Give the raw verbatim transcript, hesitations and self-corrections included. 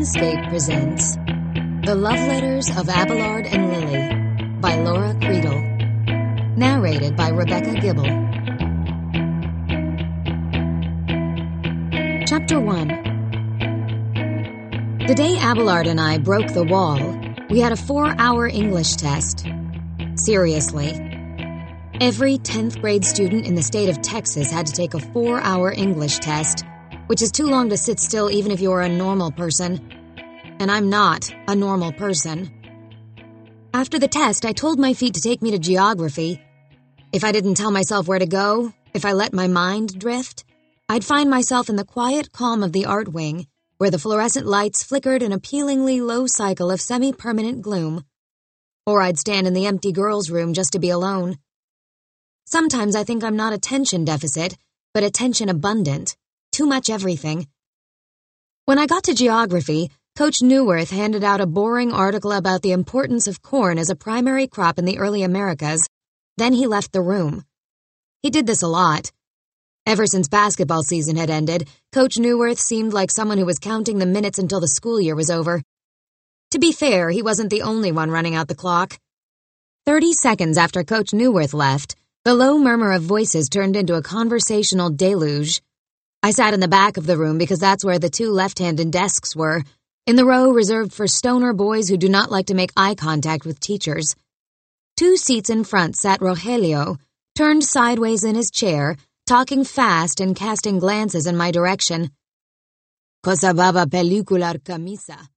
Dreamscape presents The Love Letters of Abelard and Lily by Laura Creedle. Narrated by Rebecca Gibble. Chapter one. The day Abelard and I broke the wall, we had a four-hour English test. Seriously. Every tenth grade student in the state of Texas had to take a four-hour English test, which is too long to sit still even if you're a normal person. And I'm not a normal person. After the test, I told my feet to take me to geography. If I didn't tell myself where to go, if I let my mind drift, I'd find myself in the quiet calm of the art wing, where the fluorescent lights flickered an appealingly low cycle of semi-permanent gloom. Or I'd stand in the empty girls' room just to be alone. Sometimes I think I'm not attention deficit, but attention abundant. Too much everything. When I got to geography, Coach Newworth handed out a boring article about the importance of corn as a primary crop in the early Americas. Then he left the room. He did this a lot. Ever since basketball season had ended, Coach Newworth seemed like someone who was counting the minutes until the school year was over. To be fair, he wasn't the only one running out the clock. Thirty seconds after Coach Newworth left, the low murmur of voices turned into a conversational deluge. I sat in the back of the room because that's where the two left-handed desks were, in the row reserved for stoner boys who do not like to make eye contact with teachers. Two seats in front sat Rogelio, turned sideways in his chair, talking fast and casting glances in my direction. Cosa baba pelicular camisa.